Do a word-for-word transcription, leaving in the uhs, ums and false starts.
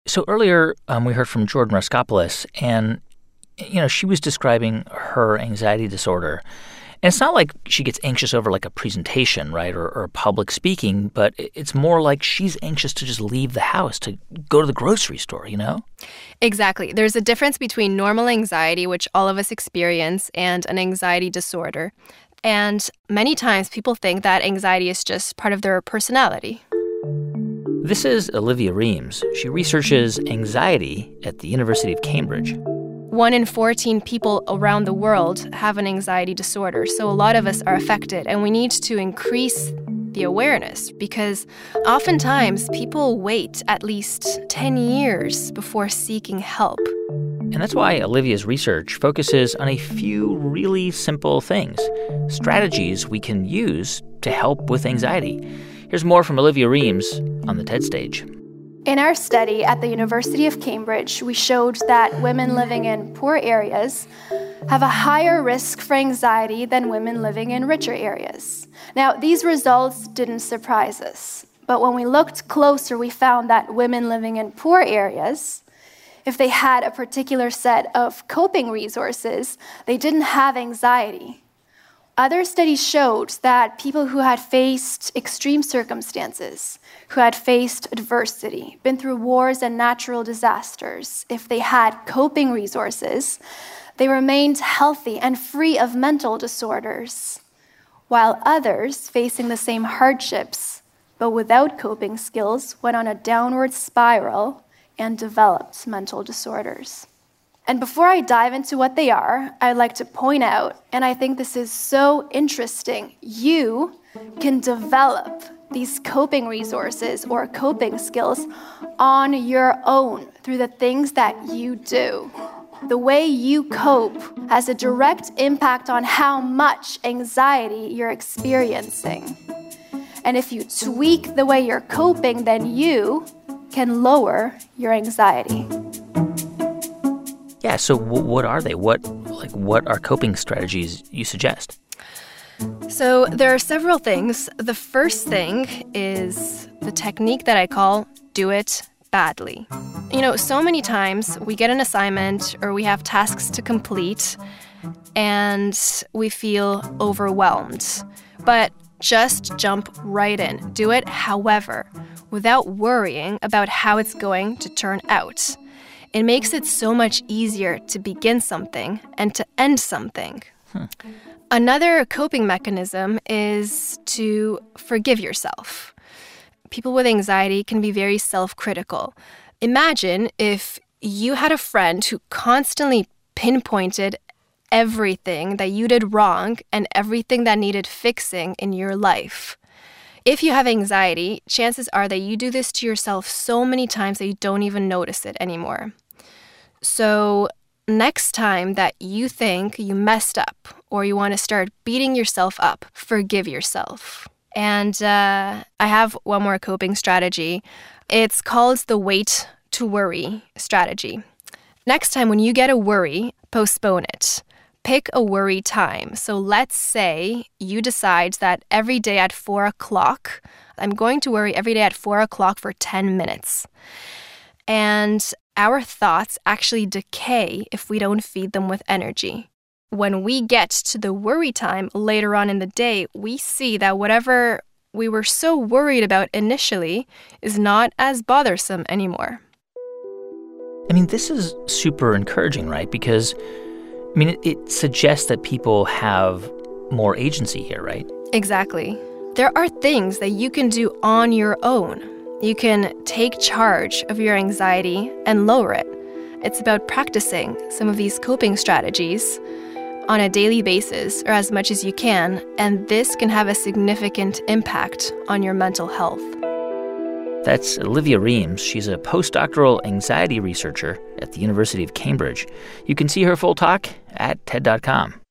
So earlier, um, we heard from Jordan Raskopoulos, and, you know, she was describing her anxiety disorder. And it's not like she gets anxious over, like, a presentation, right, or, or public speaking, but it's more like she's anxious to just leave the house, to go to the grocery store, you know? Exactly. There's a difference between normal anxiety, which all of us experience, and an anxiety disorder. And many times people think that anxiety is just part of their personality. This is Olivia Reams. She researches anxiety at the University of Cambridge. One in fourteen people around the world have an anxiety disorder, so a lot of us are affected, and we need to increase the awareness because oftentimes people wait at least ten years before seeking help. And that's why Olivia's research focuses on a few really simple things, strategies we can use to help with anxiety. Here's more from Olivia Reams on the TED stage. In our study at the University of Cambridge, we showed that women living in poor areas have a higher risk for anxiety than women living in richer areas. Now, these results didn't surprise us, but when we looked closer, we found that women living in poor areas, if they had a particular set of coping resources, they didn't have anxiety. Other studies showed that people who had faced extreme circumstances, who had faced adversity, been through wars and natural disasters, if they had coping resources, they remained healthy and free of mental disorders, while others facing the same hardships, but without coping skills, went on a downward spiral and developed mental disorders. And before I dive into what they are, I'd like to point out, and I think this is so interesting, you can develop these coping resources or coping skills on your own through the things that you do. The way you cope has a direct impact on how much anxiety you're experiencing. And if you tweak the way you're coping, then you can lower your anxiety. Yeah, so w- what are they? What like what are coping strategies you suggest? So there are several things. The first thing is the technique that I call do it badly. You know, so many times we get an assignment or we have tasks to complete and we feel overwhelmed. But just jump right in. Do it, however, without worrying about how it's going to turn out. It makes it so much easier to begin something and to end something. Hmm. Another coping mechanism is to forgive yourself. People with anxiety can be very self-critical. Imagine if you had a friend who constantly pinpointed everything that you did wrong and everything that needed fixing in your life. If you have anxiety, chances are that you do this to yourself so many times that you don't even notice it anymore. So next time that you think you messed up or you want to start beating yourself up, forgive yourself. And uh, I have one more coping strategy. It's called the wait to worry strategy. Next time when you get a worry, postpone it. Pick a worry time. So let's say you decide that every day at four o'clock, I'm going to worry every day at four o'clock for ten minutes. And our thoughts actually decay if we don't feed them with energy. When we get to the worry time later on in the day, we see that whatever we were so worried about initially is not as bothersome anymore. I mean, this is super encouraging, right? Because I mean, it, it suggests that people have more agency here, right? Exactly. There are things that you can do on your own. You can take charge of your anxiety and lower it. It's about practicing some of these coping strategies on a daily basis or as much as you can, and this can have a significant impact on your mental health. That's Olivia Reams. She's a postdoctoral anxiety researcher at the University of Cambridge. You can see her full talk at T E D dot com.